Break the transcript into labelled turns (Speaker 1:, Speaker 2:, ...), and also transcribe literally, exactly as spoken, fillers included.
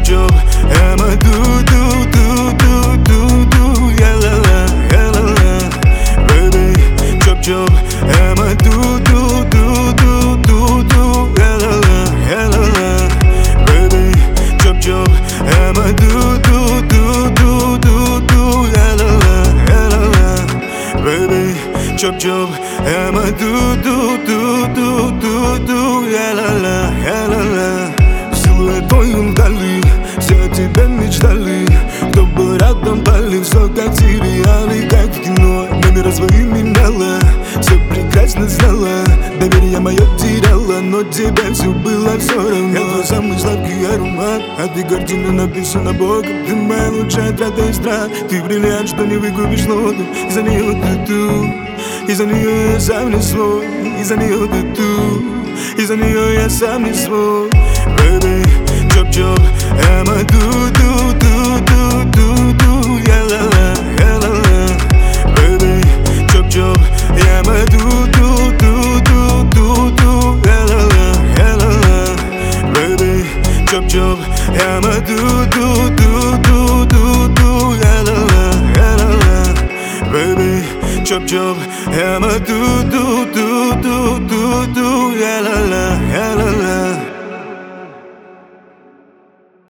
Speaker 1: chop, I'm a do do do do do do, yeah la la, yeah la la. Baby, chop chop, I'm a do do do do do do, yeah la la, yeah la la. Baby, chop chop, I'm a do do do do do do, yeah la la, yeah la la. Baby, chop chop, I'm a do do do do do do, yeah la la, yeah la la. Силуэтой вдали, все о тебе мечтали. Кто был рядом, пали, все как в сериале, как в кино. Номера свои меняла, все прекрасно знала. Доверие мое теряла, но тебе все было все равно. Я твой самый сладкий аромат, а ты картина написана Богом. Ты моя лучшая трата эстрад, ты бриллиант, что не выкупишь ноду. За нее ты тут, из-за нее я сам не свой. Из-за нее ты тут, из-за нее я сам не свой. Baby, chop chop, I'm a do do do do do do, yeah la la, yeah la la. Baby, chop chop, I'm a do do do do do do, yeah la la, yeah la la. Baby, chop chop, I'm a do do do do do do, yeah la la, yeah la la. Baby, chop chop, I'm a do do do do do do, yeah la la.